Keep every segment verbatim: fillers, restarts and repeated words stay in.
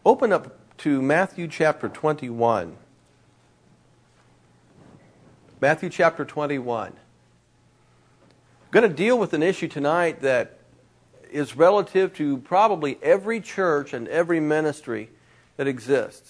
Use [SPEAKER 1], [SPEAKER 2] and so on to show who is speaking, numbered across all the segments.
[SPEAKER 1] Open up to Matthew chapter twenty-one. Matthew chapter twenty-one. I'm going to deal with an issue tonight that is relative to probably every church and every ministry that exists.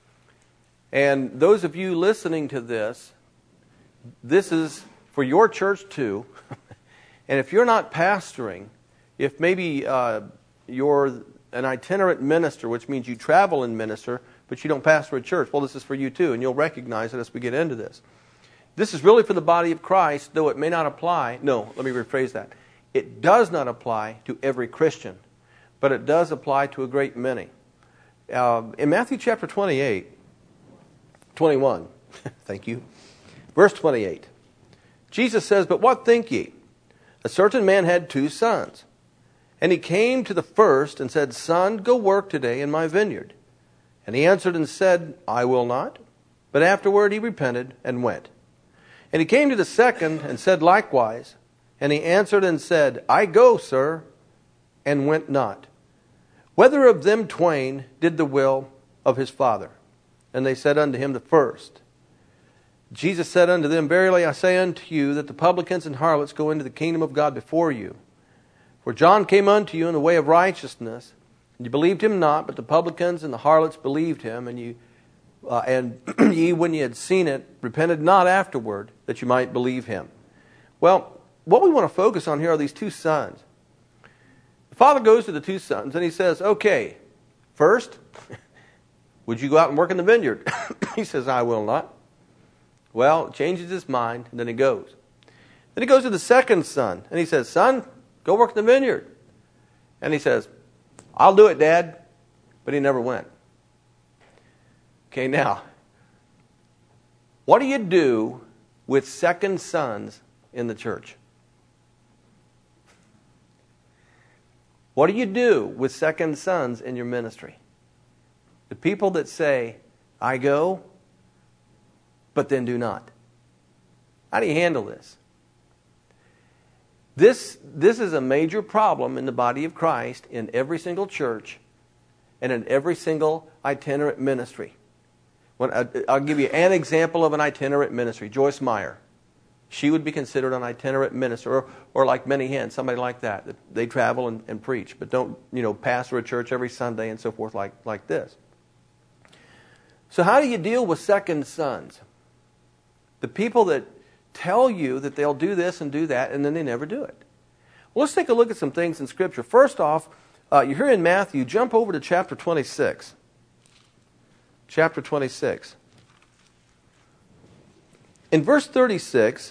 [SPEAKER 1] And those of you listening to this, this is for your church too. And if you're not pastoring, if maybe uh, you're an itinerant minister, which means you travel and minister, but you don't pastor a church, well, this is for you too, and you'll recognize it as we get into this. This is really for the body of Christ, though it may not apply. No, let me rephrase that. It does not apply to every Christian, but it does apply to a great many. Uh, in Matthew chapter twenty-eight, twenty-one, thank you, verse twenty-eight, Jesus says, "But what think ye? A certain man had two sons. And he came to the first and said, Son, go work today in my vineyard. And he answered and said, I will not. But afterward he repented and went. And he came to the second and said likewise. And he answered and said, I go, sir, and went not. Whether of them twain did the will of his father? And they said unto him, the first. Jesus said unto them, Verily I say unto you, that the publicans and harlots go into the kingdom of God before you. For John came unto you in the way of righteousness, and you believed him not, but the publicans and the harlots believed him, and you uh, and ye, when ye had seen it, repented not afterward, that you might believe him." Well, what we want to focus on here are these two sons. The father goes to the two sons, and he says, okay, first, would you go out and work in the vineyard? He says, I will not. Well, changes his mind, and then he goes. Then he goes to the second son, and he says, Son, go work in the vineyard. And he says, I'll do it, Dad. But he never went. Okay, now, what do you do with second sons in the church? What do you do with second sons in your ministry? The people that say, I go, but then do not. How do you handle this? This, this is a major problem in the body of Christ in every single church and in every single itinerant ministry. When, uh, I'll give you an example of an itinerant ministry. Joyce Meyer. She would be considered an itinerant minister, or, or like Benny Hinn, somebody like that. that they travel and, and preach, but don't, you know, pastor a church every Sunday and so forth like, like this. So how do you deal with second sons? The people that tell you that they'll do this and do that, and then they never do it. Well, let's take a look at some things in Scripture. First off, uh, you're here in Matthew. Jump over to chapter twenty-six. Chapter twenty-six. In verse thirty-six,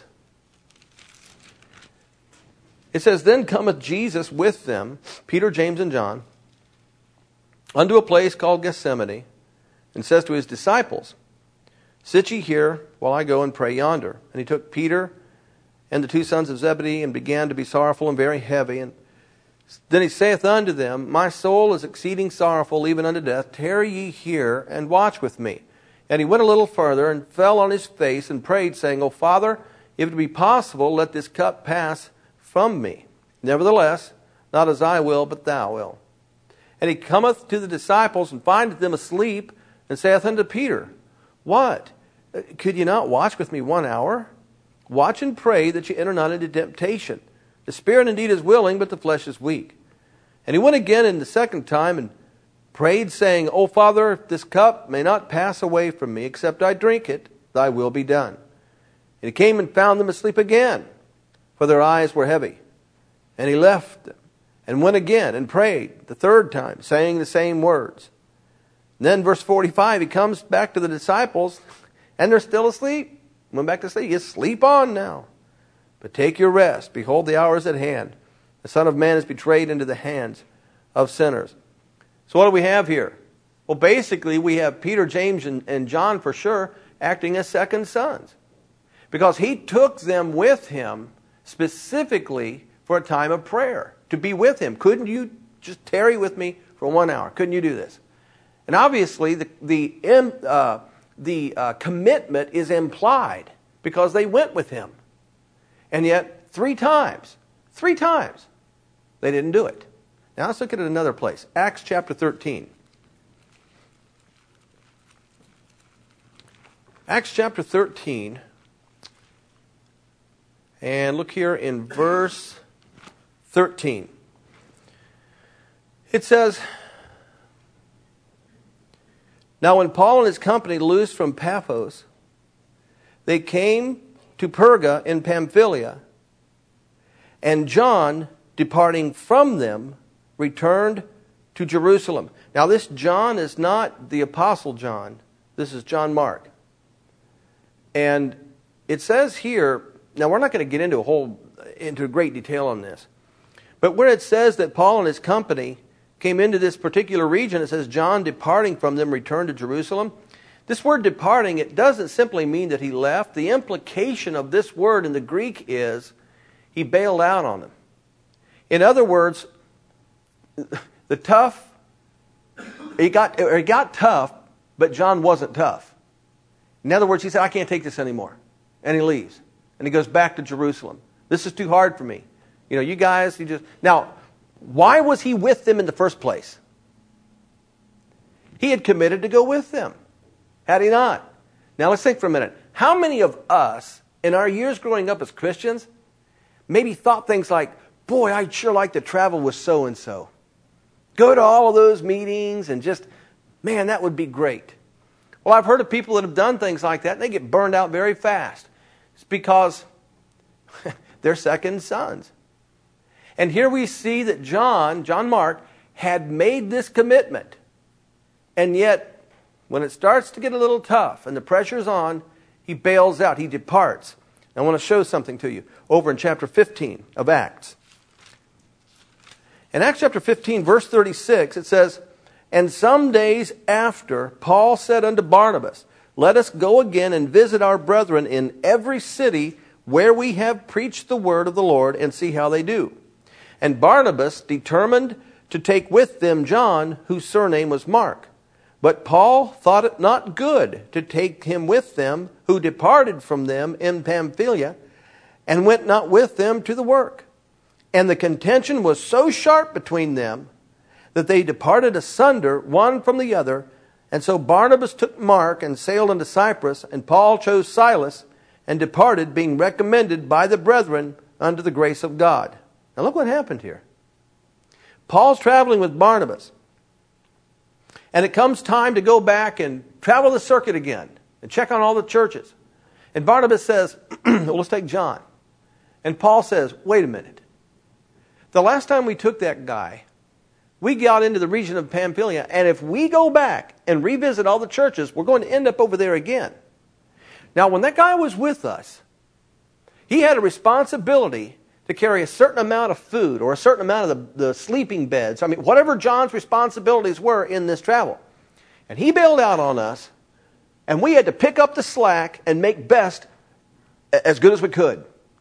[SPEAKER 1] it says, Then cometh Jesus with them, Peter, James, and John, unto a place called Gethsemane, and says to his disciples, Sit ye here, while I go and pray yonder. And he took Peter and the two sons of Zebedee, and began to be sorrowful and very heavy. And then he saith unto them, My soul is exceeding sorrowful, even unto death. Tarry ye here, and watch with me. And he went a little further, and fell on his face, and prayed, saying, O Father, if it be possible, let this cup pass from me. Nevertheless, not as I will, but thou wilt. And he cometh to the disciples, and findeth them asleep, and saith unto Peter, What? Could you not watch with me one hour? Watch and pray that you enter not into temptation. The spirit indeed is willing, but the flesh is weak. And he went again in the second time and prayed, saying, O Father, if this cup may not pass away from me, except I drink it, thy will be done. And he came and found them asleep again, for their eyes were heavy. And he left them, and went again and prayed the third time, saying the same words. And then verse forty-five, he comes back to the disciples, and they're still asleep. Went back to sleep. You sleep on now. But take your rest. Behold, the hour is at hand. The Son of Man is betrayed into the hands of sinners. So what do we have here? Well, basically, we have Peter, James, and, and John for sure acting as second sons. Because he took them with him specifically for a time of prayer, to be with him. Couldn't you just tarry with me for one hour? Couldn't you do this? And obviously, the, the, uh, the uh, commitment is implied because they went with him. And yet, three times, three times, they didn't do it. Now let's look at it another place. Acts chapter thirteen. Acts chapter thirteen. And look here in verse thirteen. It says, "Now when Paul and his company loosed from Paphos, they came to Perga in Pamphylia, and John, departing from them, returned to Jerusalem." Now this John is not the Apostle John. This is John Mark. And it says here, now we're not going to get into a whole into great detail on this, but when it says that Paul and his company came into this particular region, it says John, departing from them, returned to Jerusalem. This word departing, it doesn't simply mean that he left. The implication of this word in the Greek is he bailed out on them. In other words, the tough, he got, he got tough, but John wasn't tough. In other words, he said, "I can't take this anymore." And he leaves. And he goes back to Jerusalem. "This is too hard for me. You know, you guys, you just..." Now, why was he with them in the first place? He had committed to go with them. Had he not? Now let's think for a minute. How many of us, in our years growing up as Christians, maybe thought things like, "Boy, I'd sure like to travel with so-and-so. Go to all of those meetings and just, man, that would be great." Well, I've heard of people that have done things like that, and they get burned out very fast. It's because they're second sons. And here we see that John, John Mark, had made this commitment. And yet, when it starts to get a little tough and the pressure's on, he bails out, he departs. I want to show something to you over in chapter fifteen of Acts. In Acts chapter fifteen, verse thirty-six, it says, "And some days after, Paul said unto Barnabas, Let us go again and visit our brethren in every city where we have preached the word of the Lord, and see how they do. And Barnabas determined to take with them John, whose surname was Mark. But Paul thought it not good to take him with them, who departed from them in Pamphylia, and went not with them to the work. And the contention was so sharp between them, that they departed asunder one from the other. And so Barnabas took Mark and sailed unto Cyprus, and Paul chose Silas and departed, being recommended by the brethren unto the grace of God." Now look what happened here. Paul's traveling with Barnabas, and it comes time to go back and travel the circuit again and check on all the churches. And Barnabas says, well, let's take John. And Paul says, wait a minute. The last time we took that guy, we got into the region of Pamphylia, and if we go back and revisit all the churches, we're going to end up over there again. Now, when that guy was with us, he had a responsibility to carry a certain amount of food or a certain amount of the, the sleeping beds. I mean, whatever John's responsibilities were in this travel. And he bailed out on us, and we had to pick up the slack and make best as good as we could.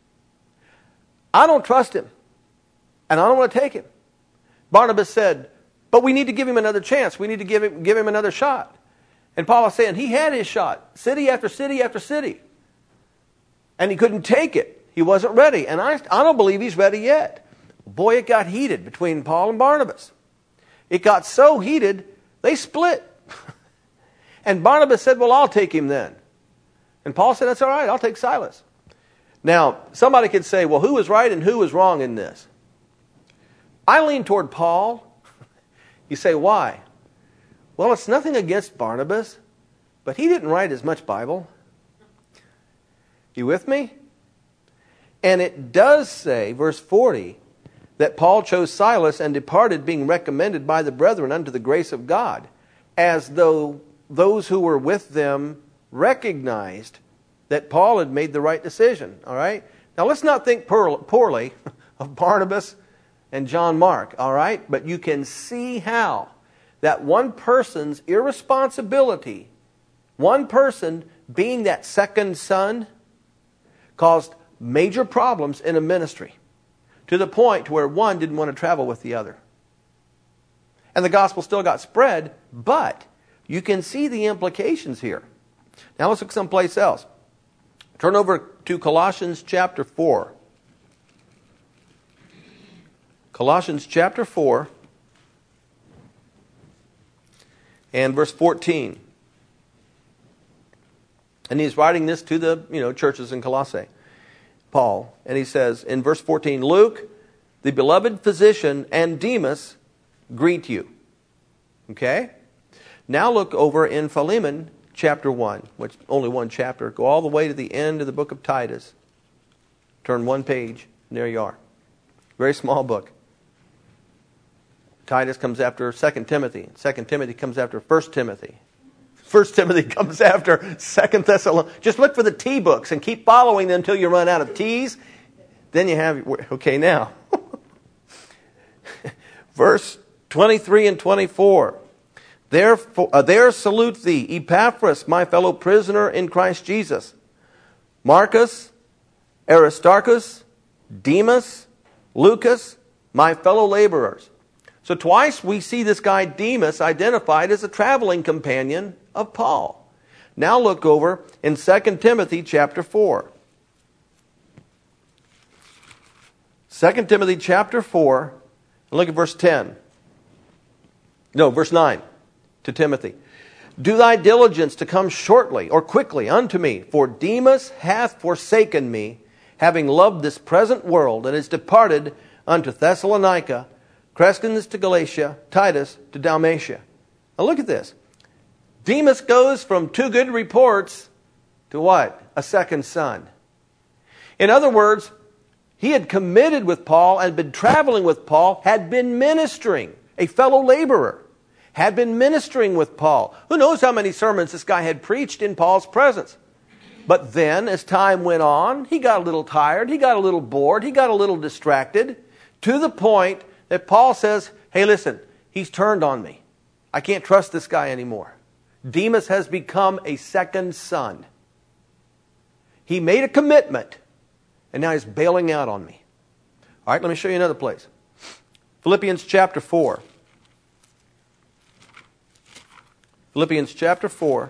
[SPEAKER 1] I don't trust him, and I don't want to take him. Barnabas said, but we need to give him another chance. We need to give him, give him another shot. And Paul was saying he had his shot, city after city after city. And he couldn't take it. He wasn't ready. And I, I don't believe he's ready yet. Boy, it got heated between Paul and Barnabas. It got so heated, they split. And Barnabas said, well, I'll take him then. And Paul said, that's all right, I'll take Silas. Now, somebody could say, well, who was right and who was wrong in this? I lean toward Paul. You say, why? Well, it's nothing against Barnabas, but he didn't write as much Bible. You with me? And it does say, verse forty, that Paul chose Silas and departed, being recommended by the brethren unto the grace of God, as though those who were with them recognized that Paul had made the right decision. All right? Now, let's not think poorly of Barnabas and John Mark, all right? But you can see how that one person's irresponsibility, one person being that second son, caused major problems in a ministry to the point to where one didn't want to travel with the other. And the gospel still got spread, but you can see the implications here. Now let's look someplace else. Turn over to Colossians chapter four. Colossians chapter four and verse fourteen. And he's writing this to the, you know, churches in Colossae, Paul. And he says in verse fourteen, Luke, the beloved physician, and Demas greet you. Okay? Now look over in Philemon chapter one, which only one chapter. Go all the way to the end of the book of Titus. Turn one page, and there you are. Very small book. Titus comes after Second Timothy. Second Timothy comes after First Timothy. First Timothy comes after Second Thessalonians. Just look for the T books and keep following them until you run out of T's. Then you have, okay, now. Verse twenty-three and twenty-four. Therefore, uh, there salute thee, Epaphras, my fellow prisoner in Christ Jesus. Marcus, Aristarchus, Demas, Lucas, my fellow laborers. So twice we see this guy Demas identified as a traveling companion of Paul. Now look over in Second Timothy chapter four. Second Timothy chapter four, and look at verse ten. No, verse nine to Timothy. Do thy diligence to come shortly or quickly unto me, for Demas hath forsaken me, having loved this present world, and is departed unto Thessalonica, Crescens to Galatia, Titus to Dalmatia. Now look at this. Demas goes from two good reports to what? A second son. In other words, he had committed with Paul and been traveling with Paul, had been ministering, a fellow laborer, had been ministering with Paul. Who knows how many sermons this guy had preached in Paul's presence. But then, as time went on, he got a little tired, he got a little bored, he got a little distracted, to the point that Paul says, hey, listen, he's turned on me. I can't trust this guy anymore. Demas has become a second son. He made a commitment, and now he's bailing out on me. All right, let me show you another place. Philippians chapter four. Philippians chapter four.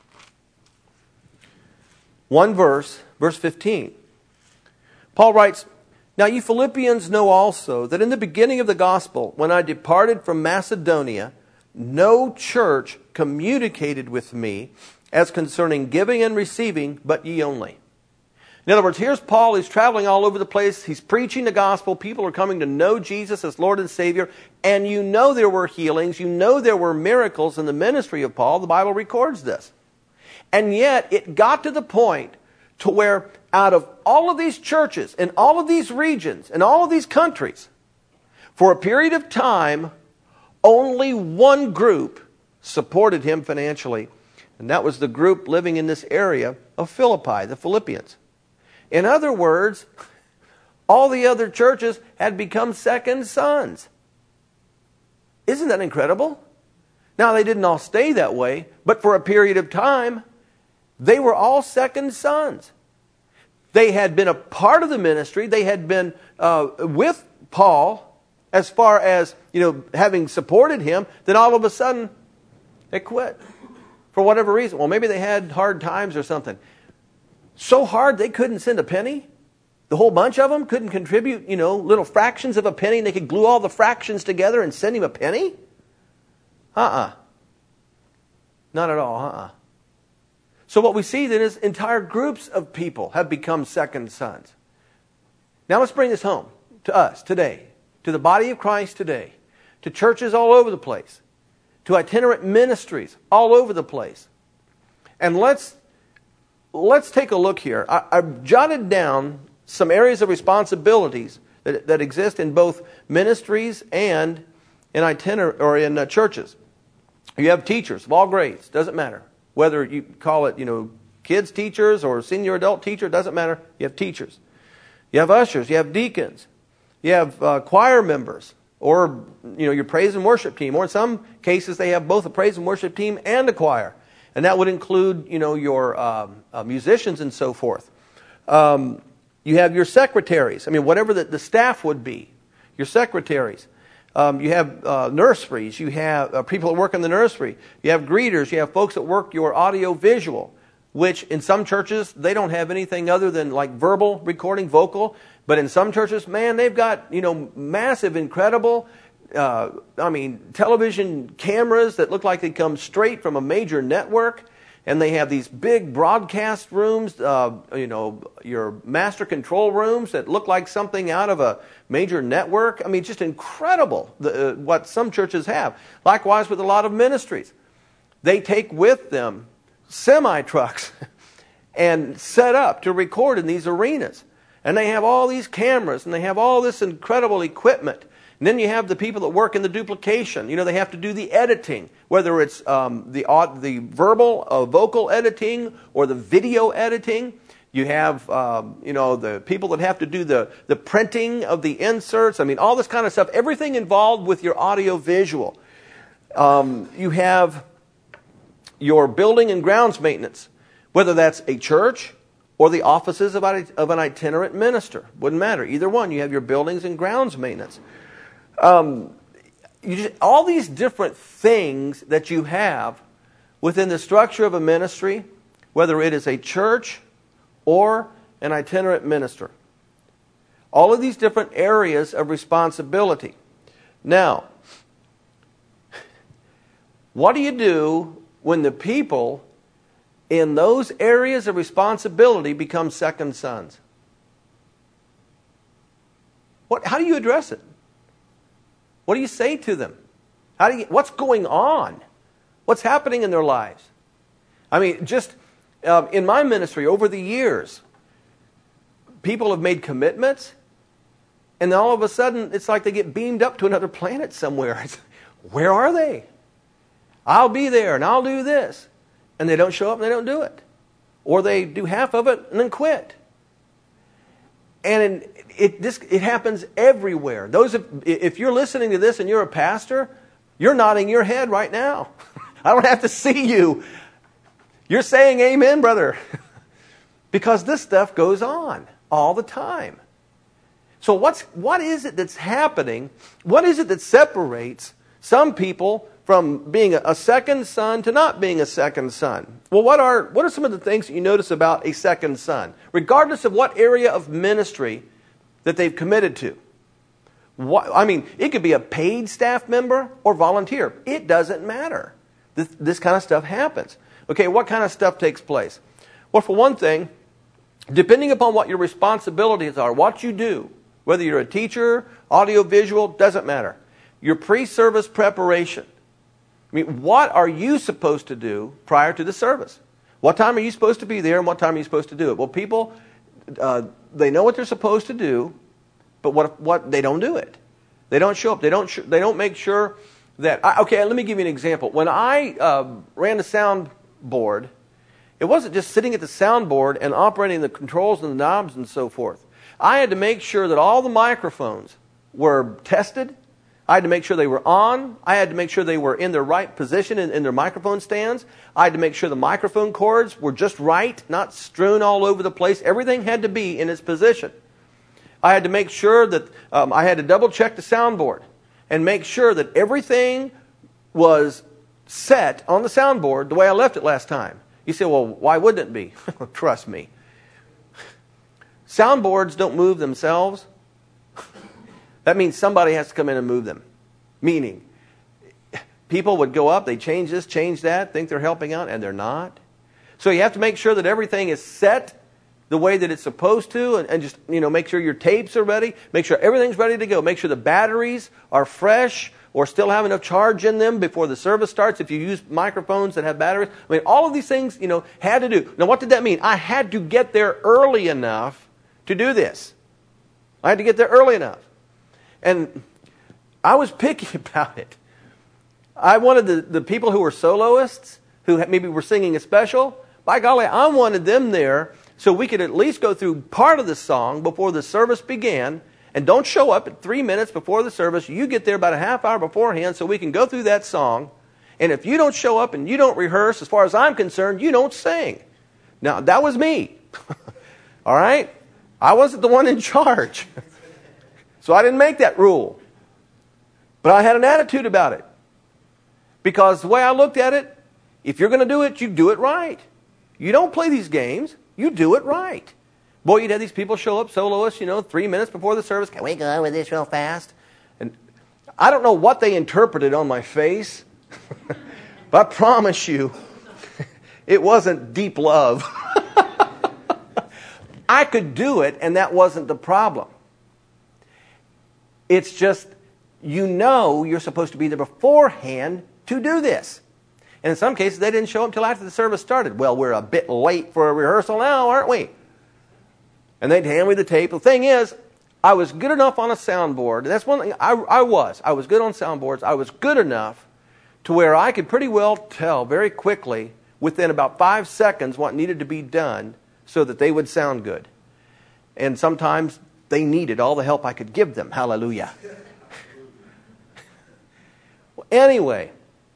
[SPEAKER 1] One verse, verse fifteen. Paul writes, Now you Philippians know also that in the beginning of the gospel, when I departed from Macedonia, no church communicated with me as concerning giving and receiving, but ye only. In other words, here's Paul. He's traveling all over the place. He's preaching the gospel. People are coming to know Jesus as Lord and Savior. And you know there were healings. You know there were miracles in the ministry of Paul. The Bible records this. And yet it got to the point to where out of all of these churches in all of these regions in all of these countries, for a period of time, only one group supported him financially. And that was the group living in this area of Philippi, the Philippians. In other words, all the other churches had become second sons. Isn't that incredible? Now, they didn't all stay that way, but for a period of time, they were all second sons. They had been a part of the ministry. They had been uh, with Paul as far as, you know, having supported him. Then all of a sudden, they quit for whatever reason. Well, maybe they had hard times or something. So hard they couldn't send a penny. The whole bunch of them couldn't contribute, you know, little fractions of a penny. And they could glue all the fractions together and send him a penny? Uh-uh. Not at all, uh-uh. So what we see then is entire groups of people have become second sons. Now let's bring this home to us today, to the body of Christ today, to churches all over the place, to itinerant ministries all over the place. And let's let's take a look here. I, I've jotted down some areas of responsibilities that, that exist in both ministries and in itinerant or in uh, churches. You have teachers of all grades, doesn't matter. Whether you call it, you know, kids teachers or senior adult teacher, doesn't matter. You have teachers. You have ushers. You have deacons. You have uh, choir members, or, you know, your praise and worship team. Or in some cases, they have both a praise and worship team and a choir. And that would include, you know, your um, uh, musicians and so forth. Um, you have your secretaries. I mean, whatever the, the staff would be. Your secretaries. Um, you have uh, nurseries. You have uh, people that work in the nursery. You have greeters. You have folks that work your audio visual, which in some churches, they don't have anything other than like verbal recording, vocal. But in some churches, man, they've got, you know, massive, incredible, uh, I mean, television cameras that look like they come straight from a major network. And they have these big broadcast rooms, uh, you know, your master control rooms that look like something out of a major network. I mean, just incredible the, uh, what some churches have. Likewise with a lot of ministries. They take with them semi-trucks and set up to record in these arenas. And they have all these cameras and they have all this incredible equipment. And then you have the people that work in the duplication. You know, they have to do the editing, whether it's um, the the verbal, uh, vocal editing or the video editing. You have, um, you know, the people that have to do the, the printing of the inserts. I mean, all this kind of stuff. Everything involved with your audio visual. Um, you have your building and grounds maintenance, whether that's a church or the offices of, of an itinerant minister. Wouldn't matter. Either one. You have your buildings and grounds maintenance. Um, you just, all these different things that you have within the structure of a ministry, whether it is a church or an itinerant minister. All of these different areas of responsibility. Now, what do you do when the people in those areas of responsibility become second sons? What, how do you address it? What do you say to them? How do you, what's going on? What's happening in their lives? I mean, just uh, in my ministry over the years, people have made commitments, and then all of a sudden, it's like they get beamed up to another planet somewhere. It's, where are they? I'll be there, and I'll do this. And they don't show up, and they don't do it. Or they do half of it, and then quit. And it this it happens everywhere. Those of, if you're listening to this and you're a pastor, you're nodding your head right now. I don't have to see you. You're saying amen, brother. Because this stuff goes on all the time. So what's what is it that's happening? What is it that separates some people from being a second son to not being a second son? Well, what are what are some of the things that you notice about a second son, regardless of what area of ministry that they've committed to? What, I mean, it could be a paid staff member or volunteer. It doesn't matter. This, this kind of stuff happens. Okay, what kind of stuff takes place? Well, for one thing, depending upon what your responsibilities are, what you do, whether you're a teacher, audio, visual, doesn't matter. Your pre-service preparation. I mean, what are you supposed to do prior to the service? What time are you supposed to be there and what time are you supposed to do it? Well, people, uh, they know what they're supposed to do, but what what they don't do it. They don't show up. They don't sh- they don't make sure that... I, okay, let me give you an example. When I uh, ran the sound board, it wasn't just sitting at the soundboard and operating the controls and the knobs and so forth. I had to make sure that all the microphones were tested. I had to make sure they were on. I had to make sure they were in their right position in, in their microphone stands. I had to make sure the microphone cords were just right, not strewn all over the place. Everything had to be in its position. I had to make sure that um, I had to double check the soundboard and make sure that everything was set on the soundboard the way I left it last time. You say, well, why wouldn't it be? Trust me. Soundboards don't move themselves. That means somebody has to come in and move them. Meaning, people would go up, they change this, change that, think they're helping out, and they're not. So you have to make sure that everything is set the way that it's supposed to, and, and just, you know, make sure your tapes are ready, make sure everything's ready to go, make sure the batteries are fresh or still have enough charge in them before the service starts if you use microphones that have batteries. I mean, all of these things, you know, had to do. Now, what did that mean? I had to get there early enough to do this. I had to get there early enough. And I was picky about it. I wanted the, the people who were soloists, who maybe were singing a special, by golly, I wanted them there so we could at least go through part of the song before the service began. And don't show up at three minutes before the service. You get there about a half hour beforehand so we can go through that song. And if you don't show up and you don't rehearse, as far as I'm concerned, you don't sing. Now, that was me. All right? I wasn't the one in charge. So I didn't make that rule. But I had an attitude about it. Because the way I looked at it, if you're going to do it, you do it right. You don't play these games. You do it right. Boy, you'd have these people show up, soloists, you know, three minutes before the service. Can we go with this real fast? And I don't know what they interpreted on my face. But I promise you, It wasn't deep love. I could do it, and that wasn't the problem. It's just, you know you're supposed to be there beforehand to do this. And in some cases, they didn't show up until after the service started. Well, we're a bit late for a rehearsal now, aren't we? And they'd hand me the tape. The thing is, I was good enough on a soundboard. That's one thing I, I was. I was good on soundboards. I was good enough to where I could pretty well tell very quickly, within about five seconds, what needed to be done so that they would sound good. And sometimes they needed all the help I could give them. Hallelujah. Well, anyway,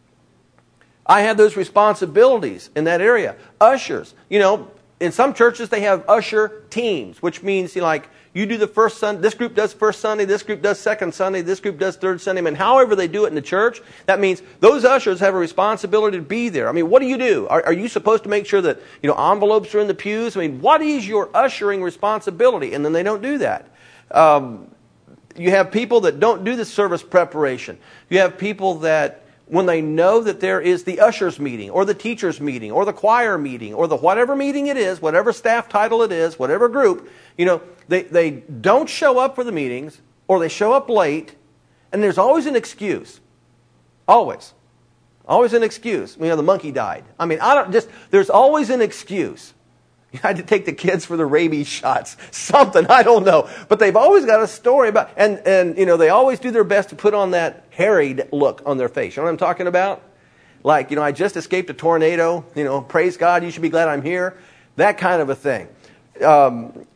[SPEAKER 1] I had those responsibilities in that area. Ushers. You know, in some churches they have usher teams, which means, you know, like, you do the first Sunday, this group does first Sunday, this group does second Sunday, this group does third Sunday. I mean, however they do it in the church, that means those ushers have a responsibility to be there. I mean, what do you do? Are, are you supposed to make sure that, you know, envelopes are in the pews? I mean, what is your ushering responsibility? And then they don't do that. Um, you have people that don't do the service preparation. You have people that, when they know that there is the ushers meeting or the teachers meeting or the choir meeting or the whatever meeting it is, whatever staff title it is, whatever group, you know, they, they don't show up for the meetings, or they show up late, and there's always an excuse. Always. Always an excuse. You know, the monkey died. I mean, I don't just, there's always an excuse. You had to take the kids for the rabies shots. Something, I don't know. But they've always got a story about, and, and you know, they always do their best to put on that harried look on their face. You know what I'm talking about? Like, you know, I just escaped a tornado. You know, praise God, you should be glad I'm here. That kind of a thing. Um,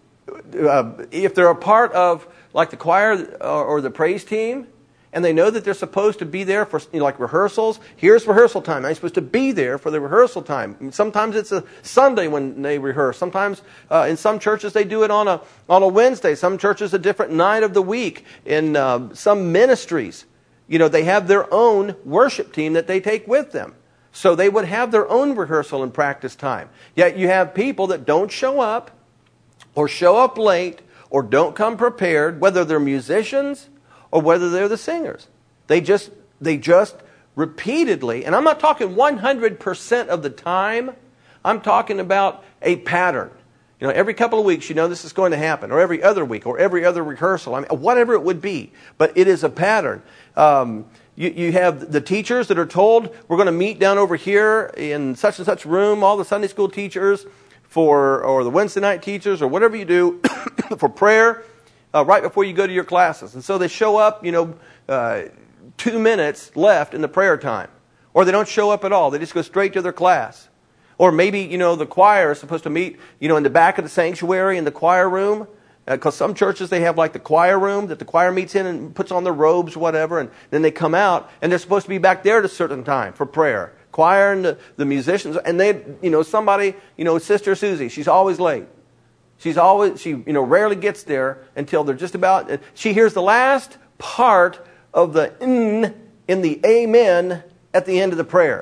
[SPEAKER 1] uh, if they're a part of, like, the choir or, or the praise team, and they know that they're supposed to be there for, you know, like rehearsals. Here's rehearsal time. I'm supposed to be there for the rehearsal time. Sometimes it's a Sunday when they rehearse. Sometimes uh, in some churches they do it on a on a Wednesday. Some churches a different night of the week. In uh, some ministries, you know, they have their own worship team that they take with them. So they would have their own rehearsal and practice time. Yet you have people that don't show up, or show up late, or don't come prepared, whether they're musicians or whether they're the singers. They just they just repeatedly, and I'm not talking one hundred percent of the time, I'm talking about a pattern. You know, every couple of weeks you know this is going to happen, or every other week, or every other rehearsal, I mean, whatever it would be. But it is a pattern. Um, you, you have the teachers that are told, we're going to meet down over here in such and such room, all the Sunday school teachers, for or the Wednesday night teachers, or whatever you do, for prayer. Uh, right before you go to your classes. And so they show up, you know, uh, two minutes left in the prayer time. Or they don't show up at all. They just go straight to their class. Or maybe, you know, the choir is supposed to meet, you know, in the back of the sanctuary in the choir room. Because uh, some churches, they have like the choir room that the choir meets in and puts on their robes, whatever. And then they come out, and they're supposed to be back there at a certain time for prayer. Choir and the, the musicians. And they, you know, somebody, you know, Sister Susie, she's always late. She's always, she, you know, rarely gets there until they're just about, she hears the last part of the n in the amen at the end of the prayer.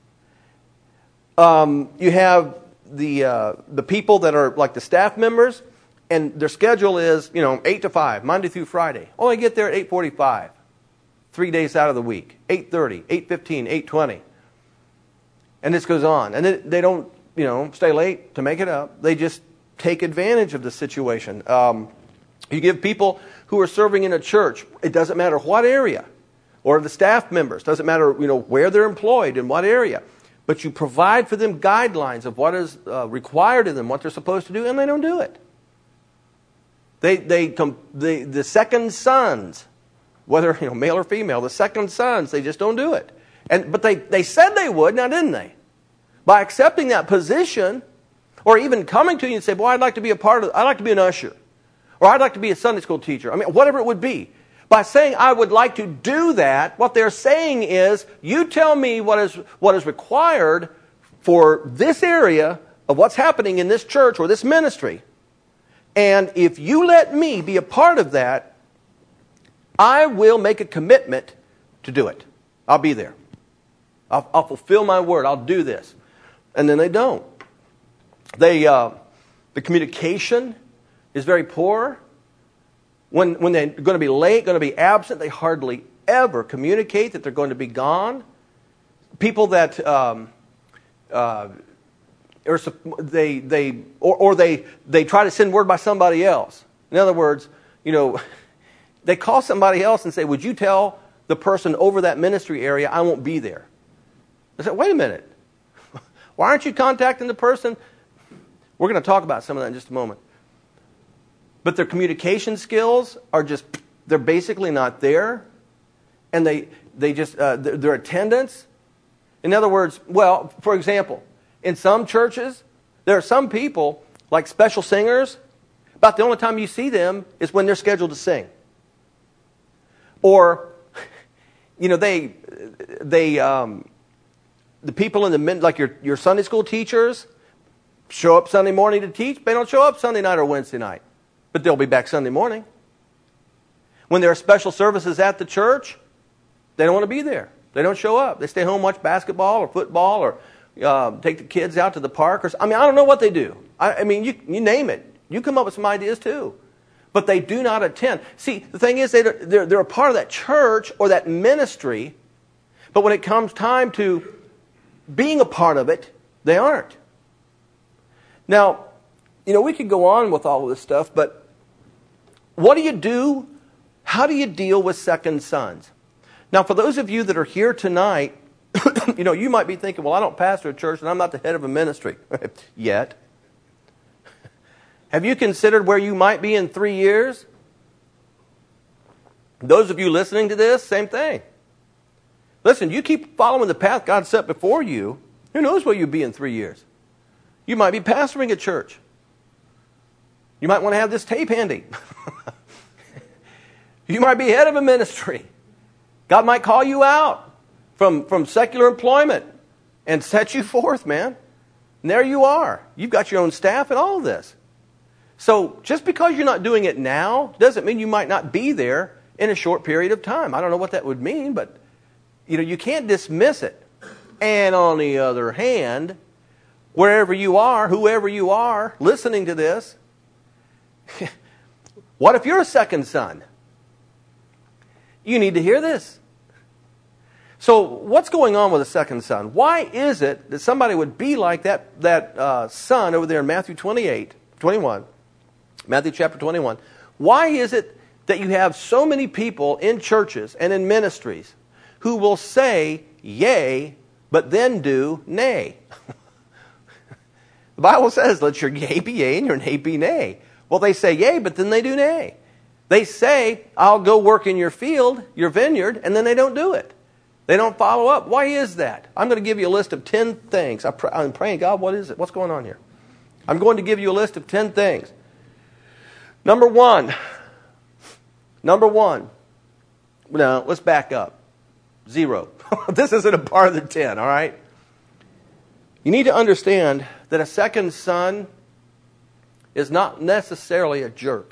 [SPEAKER 1] Um, you have the uh, the people that are like the staff members, and their schedule is, you know, eight to five, Monday through Friday. Only get there at eight forty-five, three days out of the week, eight thirty, eight fifteen, eight twenty. And this goes on. And they, they don't, you know, stay late to make it up. They just take advantage of the situation. Um, you give people who are serving in a church, it doesn't matter what area, or the staff members, doesn't matter, you know, where they're employed, in what area, but you provide for them guidelines of what is uh, required of them, what they're supposed to do, and they don't do it. They, they, com- the, the second sons, whether, you know, male or female, the second sons, they just don't do it. And but they, they said they would, now didn't they? By accepting that position, or even coming to you and say, boy, I'd like to be a part of, I'd like to be an usher. Or I'd like to be a Sunday school teacher. I mean, whatever it would be. By saying I would like to do that, what they're saying is, you tell me what is what is required for this area of what's happening in this church or this ministry. And if you let me be a part of that, I will make a commitment to do it. I'll be there. I'll, I'll fulfill my word. I'll do this. And then they don't. They, uh, the communication is very poor. When, when they're going to be late, going to be absent, they hardly ever communicate that they're going to be gone. People that um, uh, or they they or, or they they try to send word by somebody else. In other words, you know, they call somebody else and say, "Would you tell the person over that ministry area I won't be there?" I said, "Wait a minute. Why aren't you contacting the person?" We're going to talk about some of that in just a moment. But their communication skills are just, they're basically not there. And they they just, uh, their, their attendance. In other words, well, for example, in some churches, there are some people, like special singers, about the only time you see them is when they're scheduled to sing. Or, you know, they, they, um, the people in the, men, like your, your Sunday school teachers, show up Sunday morning to teach. They don't show up Sunday night or Wednesday night. But they'll be back Sunday morning. When there are special services at the church, they don't want to be there. They don't show up. They stay home, watch basketball or football, or uh, take the kids out to the park. Or I mean, I don't know what they do. I, I mean, you, you name it. You come up with some ideas too. But they do not attend. See, the thing is, they, they're, they're a part of that church or that ministry. But when it comes time to being a part of it, they aren't. Now, you know, we could go on with all of this stuff, but what do you do? How do you deal with second sons? Now, for those of you that are here tonight, you know, you might be thinking, well, I don't pastor a church and I'm not the head of a ministry yet. Have you considered where you might be in three years? Those of you listening to this, same thing. Listen, you keep following the path God set before you, who knows where you'll be in three years? You might be pastoring a church. You might want to have this tape handy. You might be head of a ministry. God might call you out from, from secular employment and set you forth, man. And there you are. You've got your own staff and all of this. So just because you're not doing it now doesn't mean you might not be there in a short period of time. I don't know what that would mean, but you know, you can't dismiss it. And on the other hand, wherever you are, whoever you are listening to this, what if you're a second son? You need to hear this. So what's going on with a second son? Why is it that somebody would be like that, that uh, son over there in Matthew twenty-eight, twenty-one, Matthew chapter twenty-one? Why is it that you have so many people in churches and in ministries who will say yea, but then do nay? The Bible says, let your yea be yea and your nay be nay. Well, they say yea, but then they do nay. They say, I'll go work in your field, your vineyard, and then they don't do it. They don't follow up. Why is that? I'm going to give you a list of ten things. I'm praying, God, what is it? What's going on here? I'm going to give you a list of ten things. Number one. Number one. Now, let's back up. Zero. This isn't a part of the ten, all right? You need to understand that a second son is not necessarily a jerk.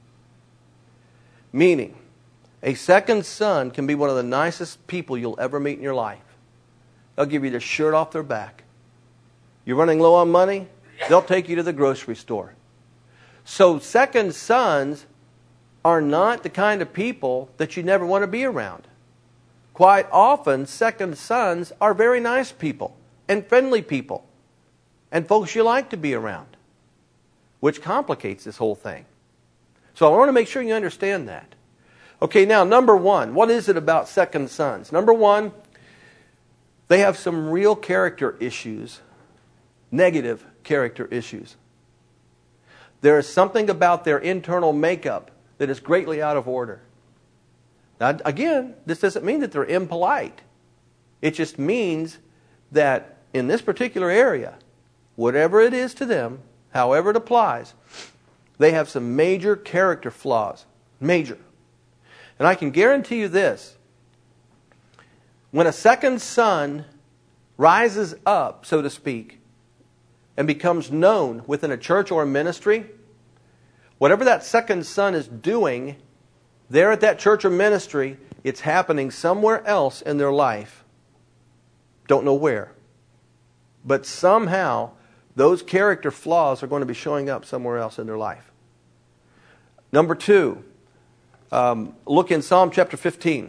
[SPEAKER 1] Meaning, a second son can be one of the nicest people you'll ever meet in your life. They'll give you the shirt off their back. You're running low on money, they'll take you to the grocery store. So second sons are not the kind of people that you never want to be around. Quite often, second sons are very nice people and friendly people and folks you like to be around, which complicates this whole thing. So I want to make sure you understand that. Okay, now number one, what is it about second sons? Number one, they have some real character issues, negative character issues. There is something about their internal makeup that is greatly out of order. Now, again, this doesn't mean that they're impolite. It just means that in this particular area, whatever it is to them, however it applies, they have some major character flaws. Major. And I can guarantee you this. When a second son rises up, so to speak, and becomes known within a church or a ministry, whatever that second son is doing there at that church or ministry, it's happening somewhere else in their life. Don't know where. But somehow, those character flaws are going to be showing up somewhere else in their life. Number two, um, look in Psalm chapter fifteen.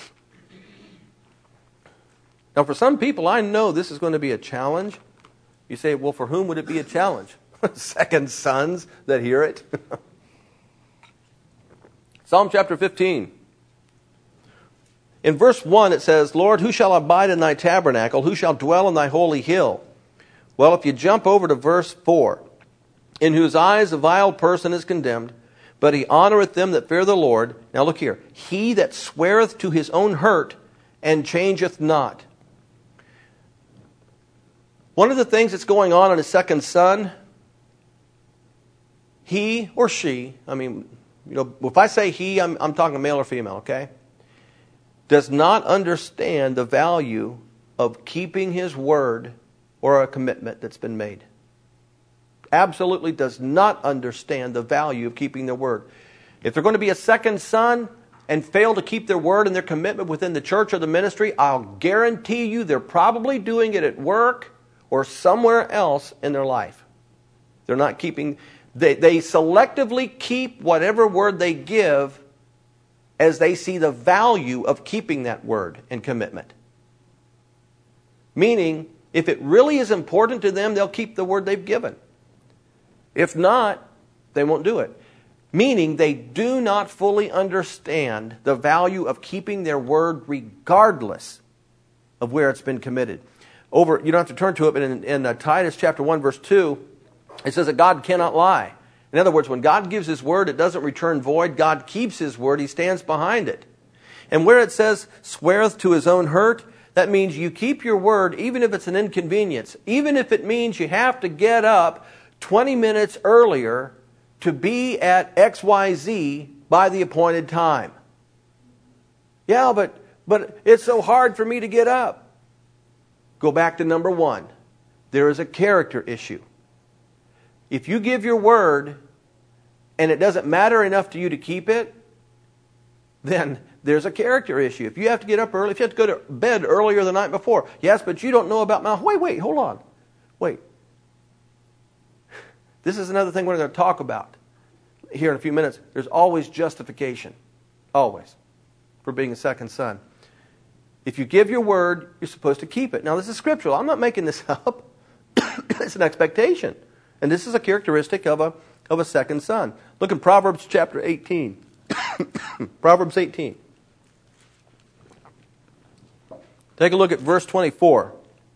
[SPEAKER 1] Now for some people, I know this is going to be a challenge You say, well, for whom would it be a challenge? Second sons that hear it? Psalm chapter fifteen. In verse one it says, Lord, who shall abide in thy tabernacle? Who shall dwell in thy holy hill? Well, if you jump over to verse four, in whose eyes a vile person is condemned, but he honoreth them that fear the Lord. Now look here. He that sweareth to his own hurt and changeth not. One of the things that's going on in a second son, he or she, I mean, you know, if I say he, I'm, I'm talking male or female, okay? Does not understand the value of keeping his word or a commitment that's been made. Absolutely does not understand the value of keeping their word. If they're going to be a second son and fail to keep their word and their commitment within the church or the ministry, I'll guarantee you they're probably doing it at work or somewhere else in their life. They're not keeping, they, they selectively keep whatever word they give as they see the value of keeping that word and commitment. Meaning, if it really is important to them, they'll keep the word they've given. If not, they won't do it. Meaning, they do not fully understand the value of keeping their word regardless of where it's been committed. Over, you don't have to turn to it, but in, in uh, Titus chapter one, verse two, it says that God cannot lie. In other words, when God gives His word, it doesn't return void. God keeps His word. He stands behind it. And where it says, sweareth to his own hurt, that means you keep your word even if it's an inconvenience. Even if it means you have to get up twenty minutes earlier to be at X Y Z by the appointed time. Yeah, but, but it's so hard for me to get up. Go back to number one. There is a character issue. If you give your word and it doesn't matter enough to you to keep it, then there's a character issue. If you have to get up early, if you have to go to bed earlier the night before, yes, but you don't know about my... Wait, wait, hold on. Wait. This is another thing we're going to talk about here in a few minutes. There's always justification. Always. For being a second son. If you give your word, you're supposed to keep it. Now, this is scriptural. I'm not making this up. It's an expectation. And this is a characteristic of a, of a second son. Look in Proverbs chapter eighteen. Proverbs eighteen. Take a look at verse twenty-four.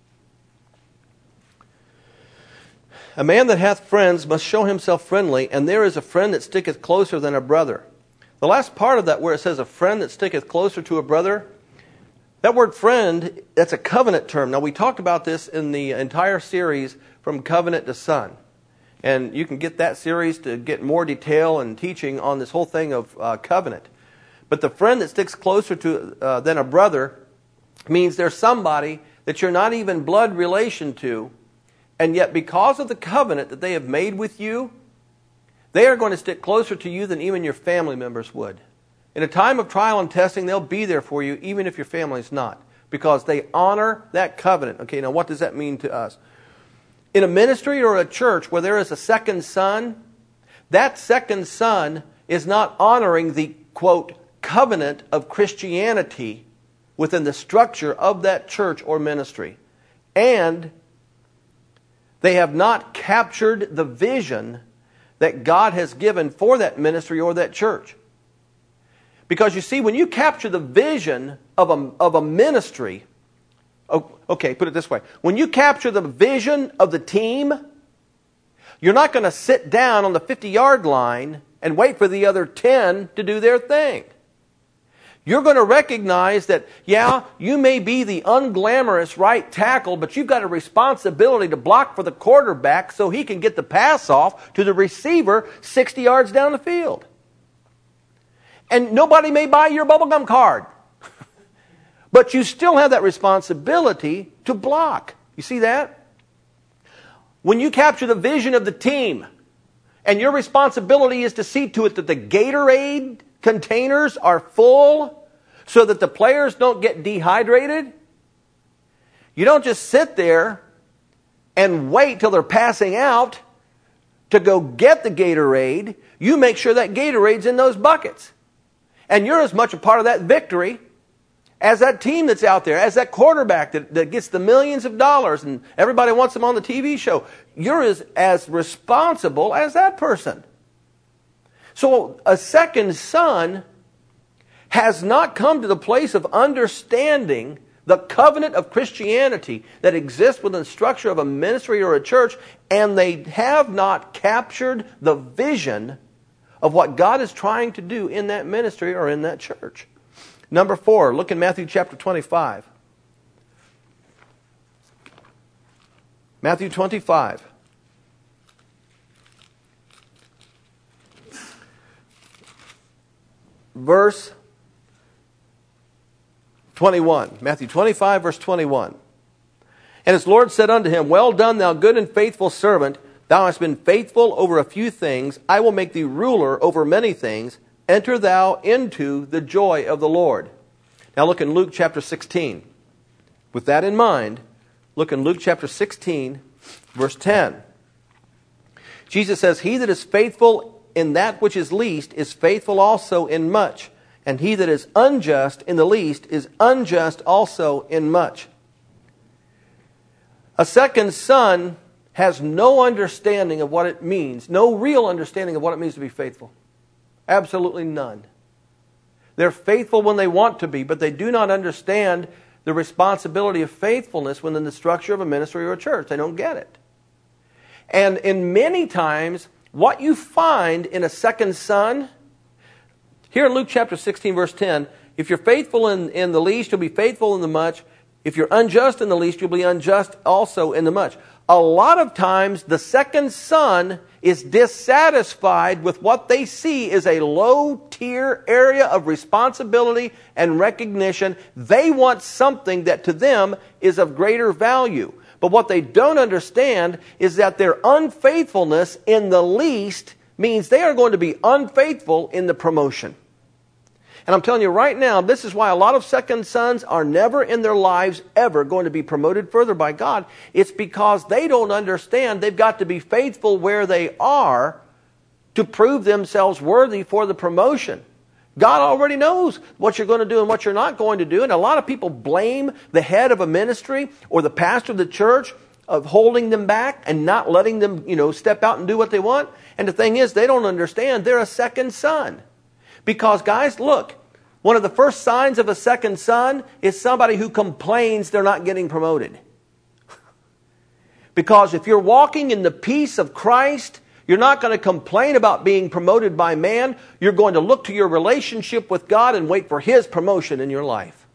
[SPEAKER 1] A man that hath friends must show himself friendly, and there is a friend that sticketh closer than a brother. The last part of that where it says a friend that sticketh closer to a brother, that word friend, that's a covenant term. Now we talked about this in the entire series from covenant to son. And you can get that series to get more detail and teaching on this whole thing of uh, covenant. But the friend that sticks closer to uh, than a brother means there's somebody that you're not even blood relation to, and yet because of the covenant that they have made with you, they are going to stick closer to you than even your family members would. In a time of trial and testing, they'll be there for you even if your family's not, because they honor that covenant. Okay, now what does that mean to us? In a ministry or a church where there is a second son, that second son is not honoring the, quote, covenant of Christianity within the structure of that church or ministry. And they have not captured the vision that God has given for that ministry or that church. Because you see, when you capture the vision of a, of a ministry, okay, put it this way. When you capture the vision of the team, you're not going to sit down on the fifty-yard line and wait for the other ten to do their thing. You're going to recognize that, yeah, you may be the unglamorous right tackle, but you've got a responsibility to block for the quarterback so he can get the pass off to the receiver sixty yards down the field. And nobody may buy your bubblegum card. But you still have that responsibility to block. You see that? When you capture the vision of the team, and your responsibility is to see to it that the Gatorade containers are full so that the players don't get dehydrated, you don't just sit there and wait till they're passing out to go get the Gatorade. You make sure that Gatorade's in those buckets. And you're as much a part of that victory as that team that's out there, as that quarterback that, that gets the millions of dollars and everybody wants them on the T V show. You're as, as responsible as that person. So a second son has not come to the place of understanding the covenant of Christianity that exists within the structure of a ministry or a church, and they have not captured the vision of what God is trying to do in that ministry or in that church. Number four, look in Matthew chapter twenty-five. Matthew twenty-five. Verse twenty-one. Matthew twenty-five, verse twenty-one. And his Lord said unto him, Well done, thou good and faithful servant. Thou hast been faithful over a few things. I will make thee ruler over many things. Enter thou into the joy of the Lord. Now look in Luke chapter sixteen. With that in mind, look in Luke chapter sixteen, verse ten. Jesus says, He that is faithful in that which is least is faithful also in much. And he that is unjust in the least is unjust also in much. A second son has no understanding of what it means, no real understanding of what it means to be faithful. Absolutely none. They're faithful when they want to be, but they do not understand the responsibility of faithfulness within the structure of a ministry or a church. They don't get it. And in many times, what you find in a second son, here in Luke chapter sixteen, verse ten, if you're faithful in, in the least, you'll be faithful in the much. If you're unjust in the least, you'll be unjust also in the much. A lot of times, the second son is dissatisfied with what they see is a low-tier area of responsibility and recognition. They want something that to them is of greater value. But what they don't understand is that their unfaithfulness in the least means they are going to be unfaithful in the promotion. And I'm telling you right now, this is why a lot of second sons are never in their lives ever going to be promoted further by God. It's because they don't understand they've got to be faithful where they are to prove themselves worthy for the promotion. God already knows what you're going to do and what you're not going to do. And a lot of people blame the head of a ministry or the pastor of the church of holding them back and not letting them, you know, step out and do what they want. And the thing is, they don't understand they're a second son. Because, guys, look, one of the first signs of a second son is somebody who complains they're not getting promoted. Because if you're walking in the peace of Christ, you're not going to complain about being promoted by man. You're going to look to your relationship with God and wait for His promotion in your life.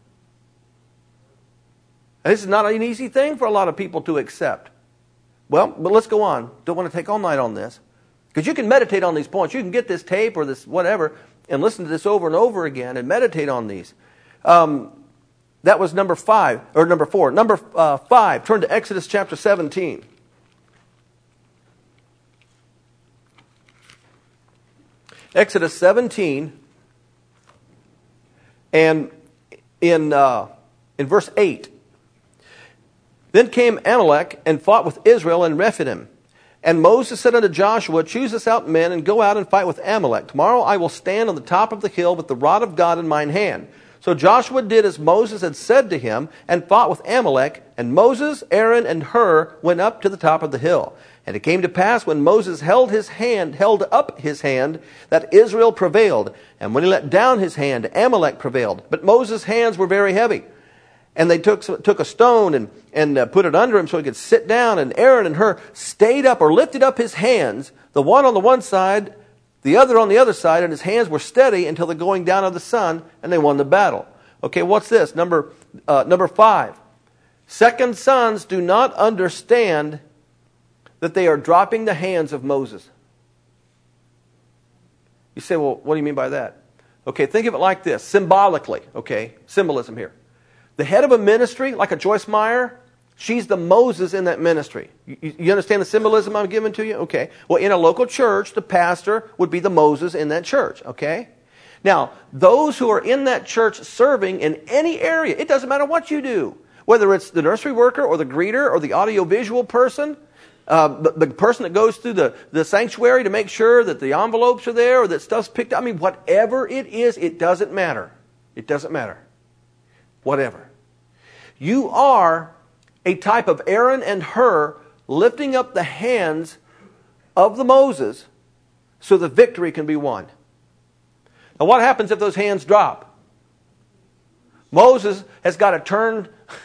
[SPEAKER 1] And this is not an easy thing for a lot of people to accept. Well, but let's go on. Don't want to take all night on this. Because you can meditate on these points. You can get this tape or this whatever and listen to this over and over again and meditate on these. Um, that was number five, or number four. Number uh, five, turn to Exodus chapter seventeen. Exodus seventeen, and in uh, in verse eight. Then came Amalek and fought with Israel and Rephidim. And Moses said unto Joshua, Choose us out men, and go out and fight with Amalek. Tomorrow I will stand on the top of the hill with the rod of God in mine hand. So Joshua did as Moses had said to him, and fought with Amalek. And Moses, Aaron, and Hur went up to the top of the hill. And it came to pass, when Moses held his hand, held up his hand, that Israel prevailed. And when he let down his hand, Amalek prevailed. But Moses' hands were very heavy. And they took took a stone and, and uh, put it under him so he could sit down. And Aaron and Hur stayed up or lifted up his hands, the one on the one side, the other on the other side, and his hands were steady until the going down of the sun, and they won the battle. Okay, what's this? Number uh, number five. Second sons do not understand that they are dropping the hands of Moses. You say, well, what do you mean by that? Okay, think of it like this, symbolically, okay, symbolism here. The head of a ministry, like a Joyce Meyer, she's the Moses in that ministry. You, you understand the symbolism I'm giving to you? Okay. Well, in a local church, the pastor would be the Moses in that church. Okay. Now, those who are in that church serving in any area, it doesn't matter what you do, whether it's the nursery worker or the greeter or the audiovisual person, uh, the, the person that goes through the, the sanctuary to make sure that the envelopes are there or that stuff's picked up. I mean, whatever it is, it doesn't matter. It doesn't matter. whatever. You are a type of Aaron and Hur lifting up the hands of the Moses so the victory can be won. Now what happens if those hands drop? Moses has got to turn,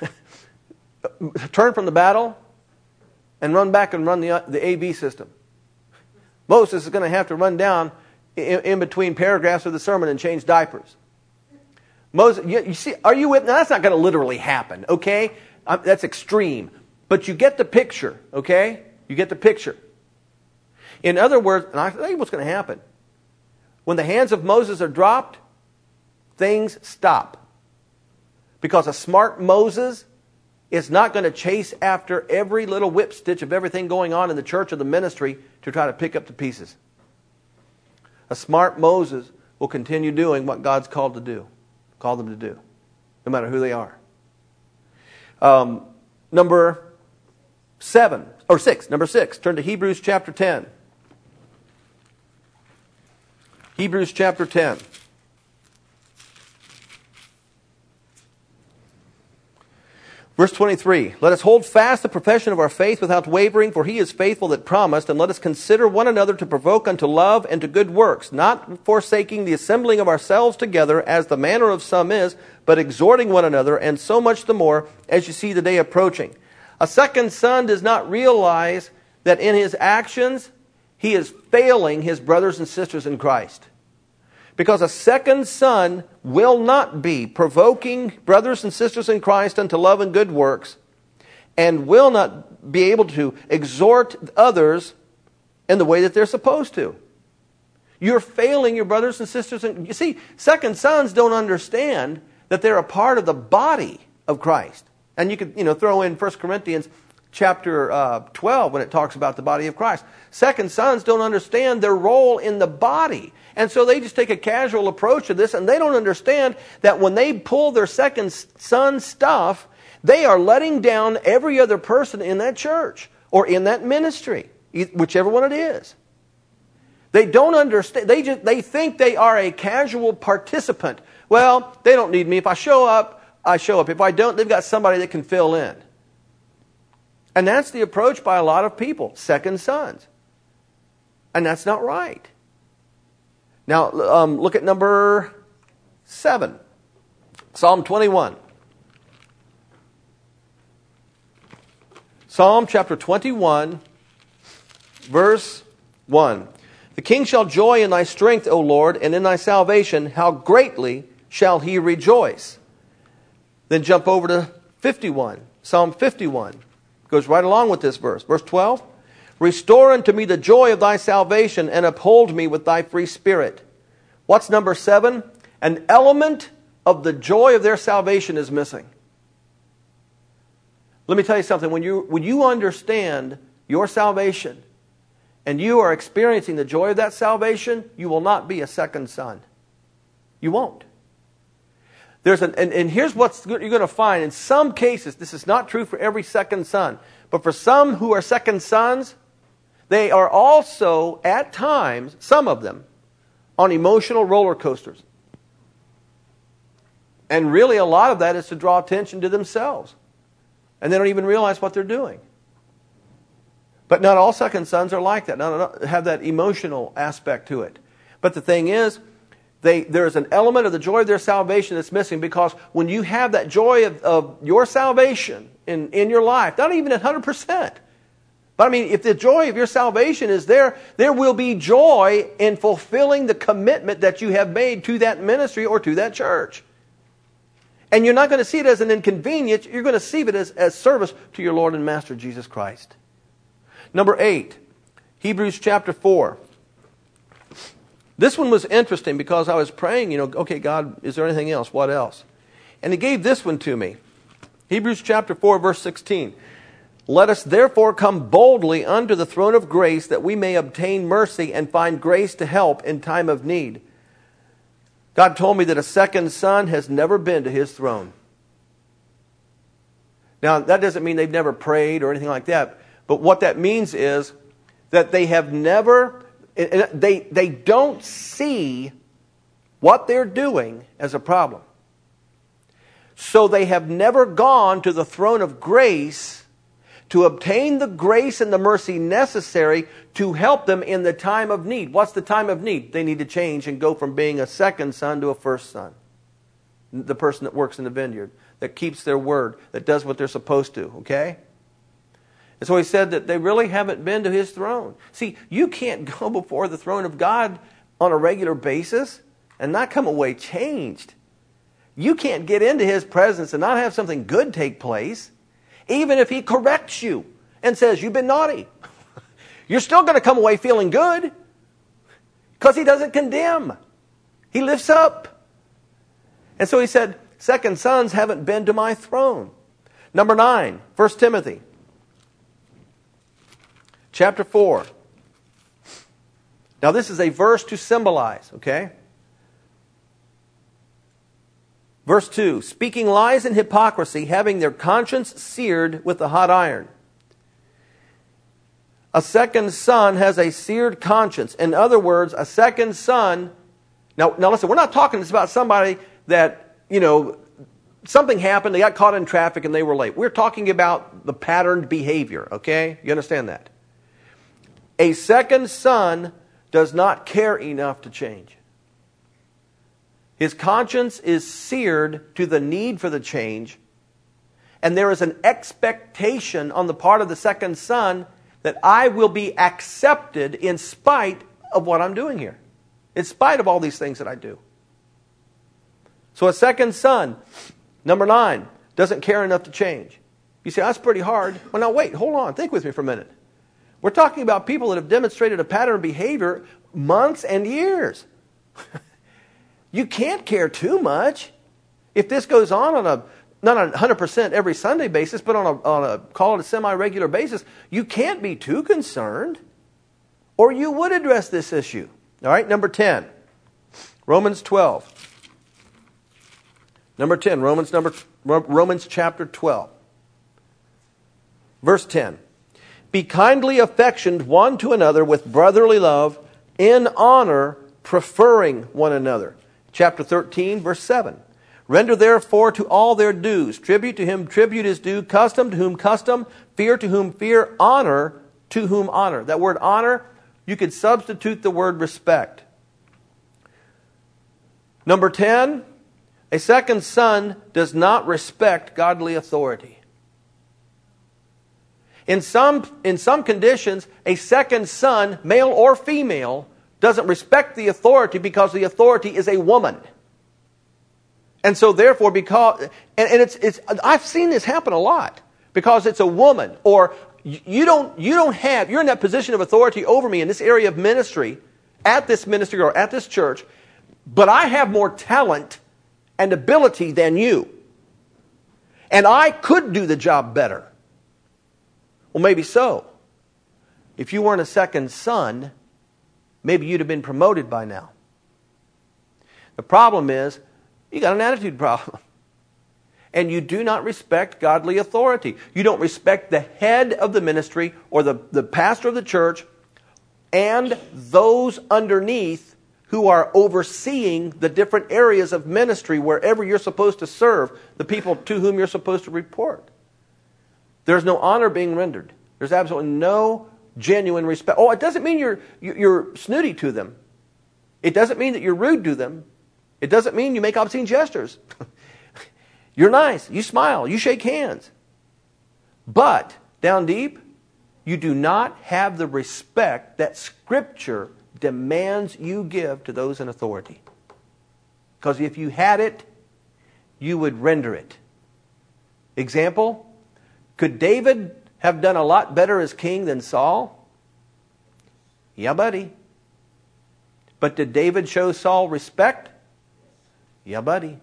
[SPEAKER 1] turn from the battle and run back and run the, the A V system. Moses is going to have to run down in, in between paragraphs of the sermon and change diapers. Moses, you, you see, are you with? Now that's not going to literally happen, okay? Um, that's extreme. But you get the picture, okay? You get the picture. In other words, and I'll tell you what's going to happen. When the hands of Moses are dropped, things stop. Because a smart Moses is not going to chase after every little whip stitch of everything going on in the church or the ministry to try to pick up the pieces. A smart Moses will continue doing what God's called to do, called them to do, no matter who they are. Um, number seven, or six, number six, turn to Hebrews chapter ten. Hebrews chapter ten. Verse twenty-three, let us hold fast the profession of our faith without wavering, for he is faithful that promised, and let us consider one another to provoke unto love and to good works, not forsaking the assembling of ourselves together, as the manner of some is, but exhorting one another, and so much the more as you see the day approaching. A second son does not realize that in his actions he is failing his brothers and sisters in Christ. Because a second son will not be provoking brothers and sisters in Christ unto love and good works, and will not be able to exhort others in the way that they're supposed to. You're failing your brothers and sisters. In, you see, second sons don't understand that they're a part of the body of Christ. And you could, you know, throw in First Corinthians chapter uh, twelve when it talks about the body of Christ. Second sons don't understand their role in the body. And so they just take a casual approach to this, and they don't understand that when they pull their second son stuff, they are letting down every other person in that church or in that ministry, whichever one it is. They don't understand. They just they think they are a casual participant. Well, they don't need me. If I show up, I show up. If I don't, they've got somebody that can fill in. And that's the approach by a lot of people, second sons. And that's not right. Now, um, look at number seven. Psalm twenty-one. Psalm chapter twenty-one, verse one. The king shall joy in thy strength, O Lord, and in thy salvation, how greatly shall he rejoice. Then jump over to fifty-one. Psalm fifty-one. Goes right along with this verse. Verse twelve. Restore unto me the joy of thy salvation, and uphold me with thy free spirit. What's number seven? An element of the joy of their salvation is missing. Let me tell you something. When you, when you understand your salvation, and you are experiencing the joy of that salvation, you will not be a second son. You won't. There's an, and, and here's what you're going to find. In some cases, this is not true for every second son, but for some who are second sons, they are also, at times, some of them, on emotional roller coasters. And really a lot of that is to draw attention to themselves. And they don't even realize what they're doing. But not all second sons are like that. Not have that emotional aspect to it. But the thing is, they, there's an element of the joy of their salvation that's missing, because when you have that joy of, of your salvation in, in your life, not even at one hundred percent, but I mean, if the joy of your salvation is there, there will be joy in fulfilling the commitment that you have made to that ministry or to that church. And you're not going to see it as an inconvenience. You're going to see it as, as service to your Lord and Master Jesus Christ. Number eight, Hebrews chapter four. This one was interesting because I was praying, you know, okay, God, is there anything else? What else? And He gave this one to me. Hebrews chapter four, verse sixteen. Let us therefore come boldly unto the throne of grace, that we may obtain mercy and find grace to help in time of need. God told me that a second son has never been to His throne. Now, that doesn't mean they've never prayed or anything like that. But what that means is that they have never, they, they don't see what they're doing as a problem. So they have never gone to the throne of grace to obtain the grace and the mercy necessary to help them in the time of need. What's the time of need? They need to change and go from being a second son to a first son. The person that works in the vineyard, that keeps their word, that does what they're supposed to, okay? And so he said that they really haven't been to his throne. See, you can't go before the throne of God on a regular basis and not come away changed. You can't get into his presence and not have something good take place. Even if he corrects you and says, you've been naughty, you're still going to come away feeling good because he doesn't condemn. He lifts up. And so he said, second sons haven't been to my throne. Number nine, First Timothy chapter four. Now this is a verse to symbolize, okay? Verse two, speaking lies and hypocrisy, having their conscience seared with the hot iron. A second son has a seared conscience. In other words, a second son... Now, now listen, we're not talking about somebody that, you know, something happened, they got caught in traffic and they were late. We're talking about the patterned behavior, okay? You understand that? A second son does not care enough to change. His conscience is seared to the need for the change, and there is an expectation on the part of the second son that I will be accepted in spite of what I'm doing here, in spite of all these things that I do. So a second son, number nine, doesn't care enough to change. You say, that's pretty hard. Well, now wait, hold on, think with me for a minute. We're talking about people that have demonstrated a pattern of behavior months and years. You can't care too much. If this goes on on a, not on a one hundred percent every Sunday basis, but on a, on a call it a semi-regular basis, you can't be too concerned, or you would address this issue. All right, number ten, Romans twelve. Number ten, Romans number Romans chapter twelve. Verse ten. Be kindly affectioned one to another with brotherly love, in honor, preferring one another. Chapter thirteen, verse seven. Render therefore to all their dues. Tribute to whom tribute is due. Custom to whom custom. Fear to whom fear. Honor to whom honor. That word honor, you could substitute the word respect. Number ten, a second son does not respect godly authority. In some, in some conditions, a second son, male or female, doesn't respect the authority because the authority is a woman. And so therefore, because, and, and it's, it's, I've seen this happen a lot, because it's a woman, or you don't, you don't have, you're in that position of authority over me in this area of ministry, at this ministry or at this church, but I have more talent and ability than you. And I could do the job better. Well, maybe so. If you weren't a second son, maybe you'd have been promoted by now. The problem is, you got an attitude problem. And you do not respect godly authority. You don't respect the head of the ministry or the, the pastor of the church and those underneath who are overseeing the different areas of ministry wherever you're supposed to serve, the people to whom you're supposed to report. There's no honor being rendered. There's absolutely no genuine respect. Oh, it doesn't mean you're you're snooty to them. It doesn't mean that you're rude to them. It doesn't mean you make obscene gestures. You're nice. You smile. You shake hands. But down deep, you do not have the respect that Scripture demands you give to those in authority. Because if you had it, you would render it. Example, could David have done a lot better as king than Saul? Yeah, buddy. But did David show Saul respect? Yeah, buddy.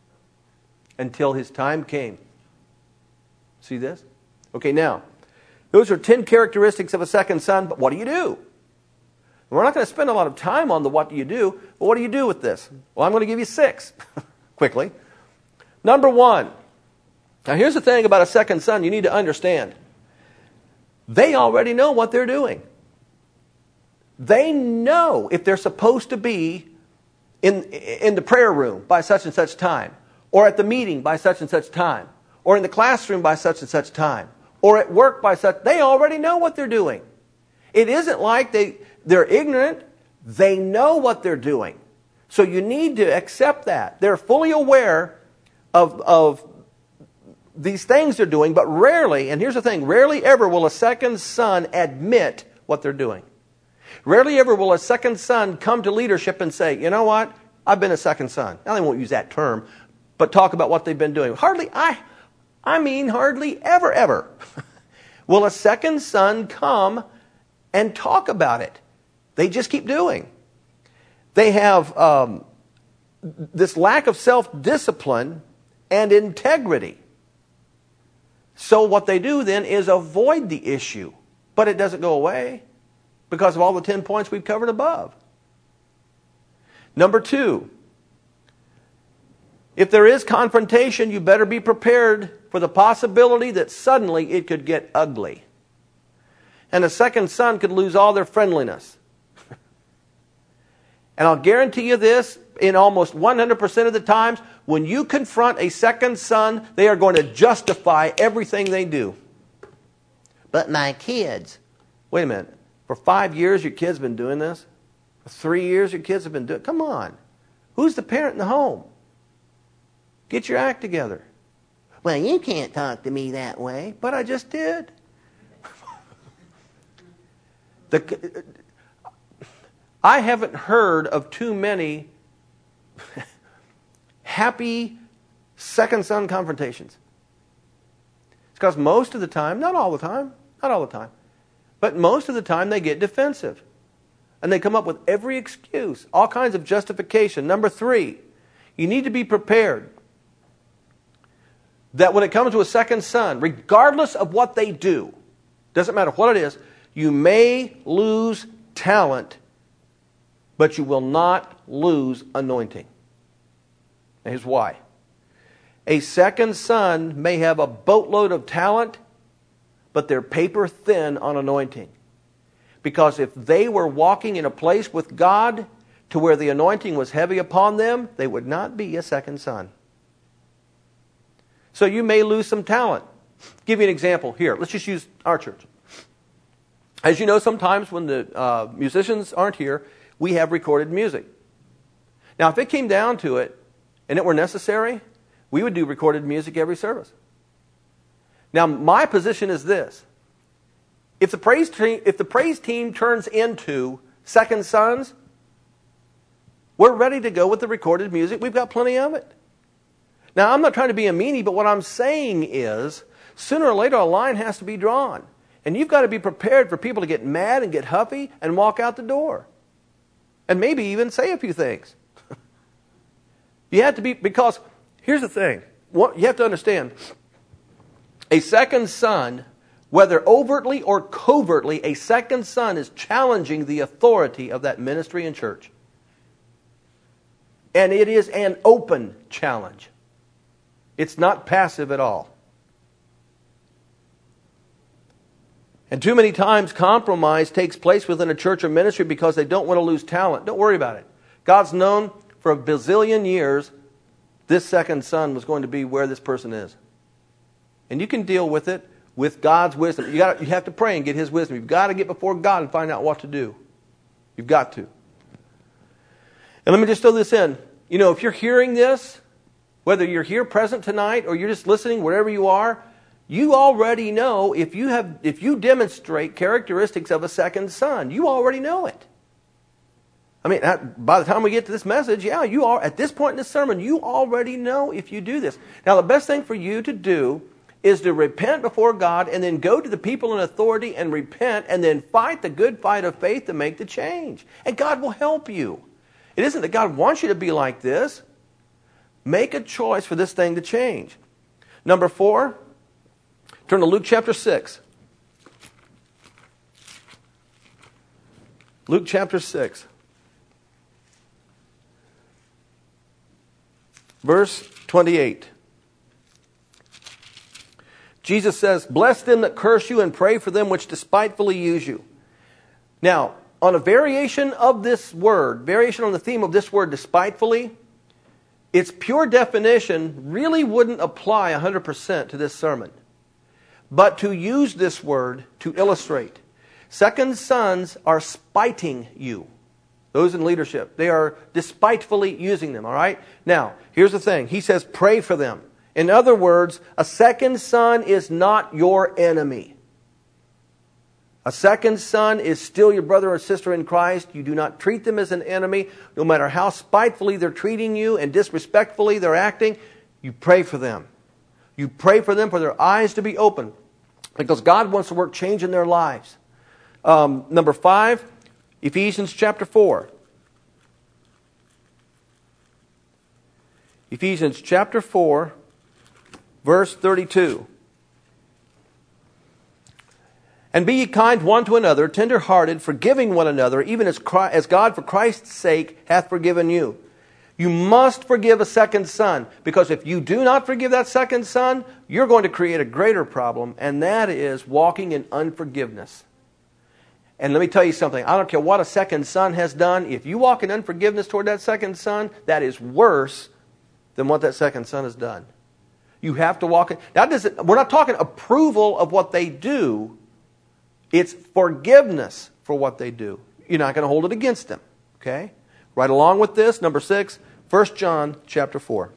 [SPEAKER 1] Until his time came. See this? Okay, now, those are ten characteristics of a second son, but what do you do? We're not going to spend a lot of time on the what do you do, but what do you do with this? Well, I'm going to give you six, quickly. Number one. Now, here's the thing about a second son you need to understand. They already know what they're doing. They know if they're supposed to be in, in the prayer room by such and such time, or at the meeting by such and such time, or in the classroom by such and such time, or at work by such. They already know what they're doing. It isn't like they, they're ignorant. They know what they're doing. So you need to accept that. They're fully aware of, of these things they're doing, but rarely, and here's the thing, rarely ever will a second son admit what they're doing. Rarely ever will a second son come to leadership and say, you know what, I've been a second son. Now they won't use that term, but talk about what they've been doing. Hardly, I, I mean hardly ever, ever will a second son come and talk about it. They just keep doing. They have um, this lack of self-discipline and integrity. So what they do then is avoid the issue. But it doesn't go away because of all the ten points we've covered above. Number two, if there is confrontation, you better be prepared for the possibility that suddenly it could get ugly. And a second son could lose all their friendliness. And I'll guarantee you this, in almost one hundred percent of the times, when you confront a second son, they are going to justify everything they do. But my kids. Wait a minute. For five years your kid's been doing this? For three years your kids have been doing it? Come on. Who's the parent in the home? Get your act together. Well, you can't talk to me that way. But I just did. the... I haven't heard of too many happy second son confrontations. It's because most of the time, not all the time, not all the time, but most of the time they get defensive. And they come up with every excuse, all kinds of justification. Number three, you need to be prepared that when it comes to a second son, regardless of what they do, doesn't matter what it is, you may lose talent, but you will not lose anointing. And here's why. A second son may have a boatload of talent, but they're paper thin on anointing. Because if they were walking in a place with God to where the anointing was heavy upon them, they would not be a second son. So you may lose some talent. I'll give you an example here. Let's just use our church. As you know, sometimes when the uh, musicians aren't here, we have recorded music. Now, if it came down to it, and it were necessary, we would do recorded music every service. Now, my position is this. If the praise team, if the praise team turns into second sons, we're ready to go with the recorded music. We've got plenty of it. Now, I'm not trying to be a meanie, but what I'm saying is, sooner or later, a line has to be drawn. And you've got to be prepared for people to get mad and get huffy and walk out the door. And maybe even say a few things. You have to be, because here's the thing. What, you have to understand, a second son, whether overtly or covertly, a second son is challenging the authority of that ministry and church. And it is an open challenge. It's not passive at all. And too many times compromise takes place within a church or ministry because they don't want to lose talent. Don't worry about it. God's known for a bazillion years this second son was going to be where this person is. And you can deal with it with God's wisdom. You got, you have to pray and get His wisdom. You've got to get before God and find out what to do. You've got to. And let me just throw this in. You know, if you're hearing this, whether you're here present tonight or you're just listening, wherever you are, you already know if you have, if you demonstrate characteristics of a second son, you already know it. I mean, by the time we get to this message, yeah, you are at this point in this sermon, you already know if you do this. Now, the best thing for you to do is to repent before God and then go to the people in authority and repent and then fight the good fight of faith to make the change. And God will help you. It isn't that God wants you to be like this. Make a choice for this thing to change. Number four, turn to Luke chapter six. Luke chapter six. Verse twenty-eight. Jesus says, "Bless them that curse you and pray for them which despitefully use you." Now, on a variation of this word, variation on the theme of this word despitefully, its pure definition really wouldn't apply one hundred percent to this sermon. But to use this word to illustrate, second sons are spiting you. Those in leadership, they are despitefully using them, all right? Now, here's the thing. He says, pray for them. In other words, a second son is not your enemy. A second son is still your brother or sister in Christ. You do not treat them as an enemy. No matter how spitefully they're treating you and disrespectfully they're acting, you pray for them. You pray for them for their eyes to be open, because God wants to work change in their lives. Um, number five, Ephesians chapter four. Ephesians chapter four, verse thirty-two. And be ye kind one to another, tender-hearted, forgiving one another, even as Christ, as God for Christ's sake hath forgiven you. You must forgive a second son, because if you do not forgive that second son, you're going to create a greater problem, and that is walking in unforgiveness. And let me tell you something. I don't care what a second son has done. If you walk in unforgiveness toward that second son, that is worse than what that second son has done. You have to walk in. Now, doesn't, we're not talking approval of what they do. It's forgiveness for what they do. You're not going to hold it against them. Okay? Right along with this, number six, First John chapter four.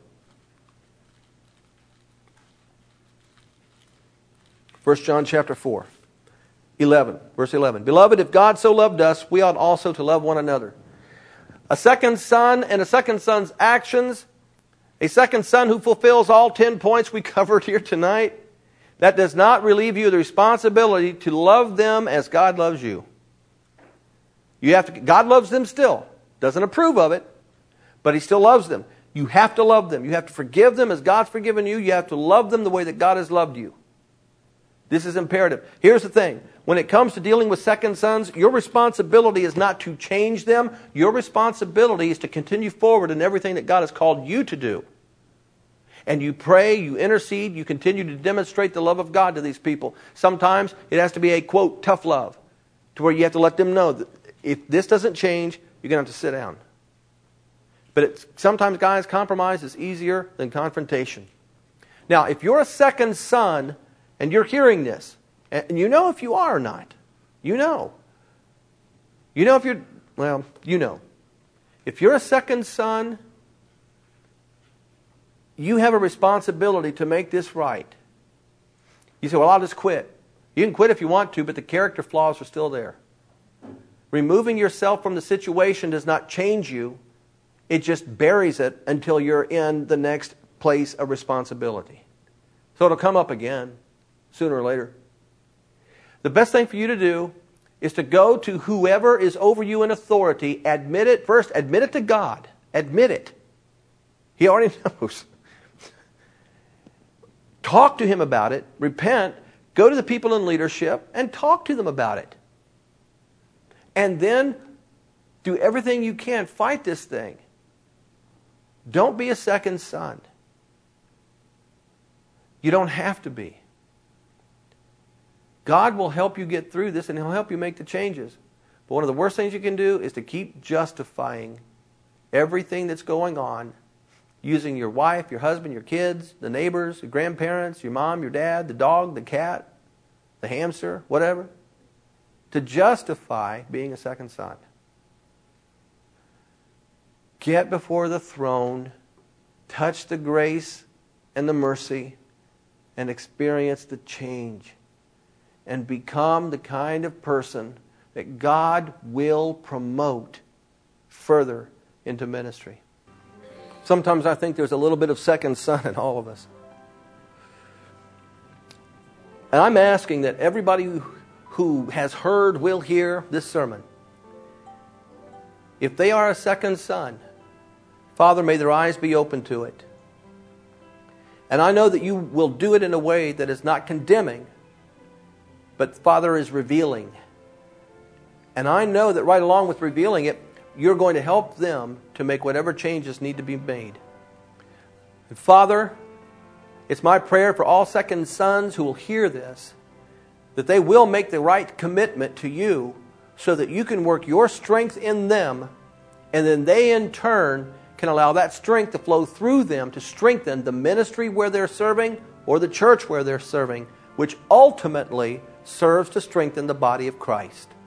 [SPEAKER 1] First John chapter four. eleven, verse eleven. Beloved, if God so loved us, we ought also to love one another. A second son and a second son's actions, a second son who fulfills all ten points we covered here tonight, that does not relieve you of the responsibility to love them as God loves you. You have to. God loves them still. Doesn't approve of it, but He still loves them. You have to love them. You have to forgive them as God's forgiven you. You have to love them the way that God has loved you. This is imperative. Here's the thing. When it comes to dealing with second sons, your responsibility is not to change them. Your responsibility is to continue forward in everything that God has called you to do. And you pray, you intercede, you continue to demonstrate the love of God to these people. Sometimes it has to be a, quote, tough love, to where you have to let them know that if this doesn't change, you're going to have to sit down. But it's, sometimes, guys, compromise is easier than confrontation. Now, if you're a second son and you're hearing this, and you know if you are or not, you know. You know if you're, well, you know. If you're a second son, you have a responsibility to make this right. You say, well, I'll just quit. You can quit if you want to, but the character flaws are still there. Removing yourself from the situation does not change you. It just buries it until you're in the next place of responsibility. So it'll come up again, sooner or later. The best thing for you to do is to go to whoever is over you in authority, admit it. First, admit it to God. Admit it. He already knows. Talk to Him about it. Repent. Go to the people in leadership and talk to them about it. And then do everything you can. Fight this thing. Don't be a second son. You don't have to be. God will help you get through this, and He'll help you make the changes. But one of the worst things you can do is to keep justifying everything that's going on, using your wife, your husband, your kids, the neighbors, your grandparents, your mom, your dad, the dog, the cat, the hamster, whatever, to justify being a second son. Get before the throne, touch the grace and the mercy, and experience the change. And become the kind of person that God will promote further into ministry. Sometimes I think there's a little bit of second son in all of us. And I'm asking that everybody who, who has heard, will hear this sermon, if they are a second son, Father, may their eyes be open to it. And I know that you will do it in a way that is not condemning, but Father is revealing. And I know that right along with revealing it, you're going to help them to make whatever changes need to be made. And Father, it's my prayer for all second sons who will hear this, that they will make the right commitment to you so that you can work your strength in them, and then they in turn can allow that strength to flow through them to strengthen the ministry where they're serving or the church where they're serving, which ultimately serves to strengthen the body of Christ.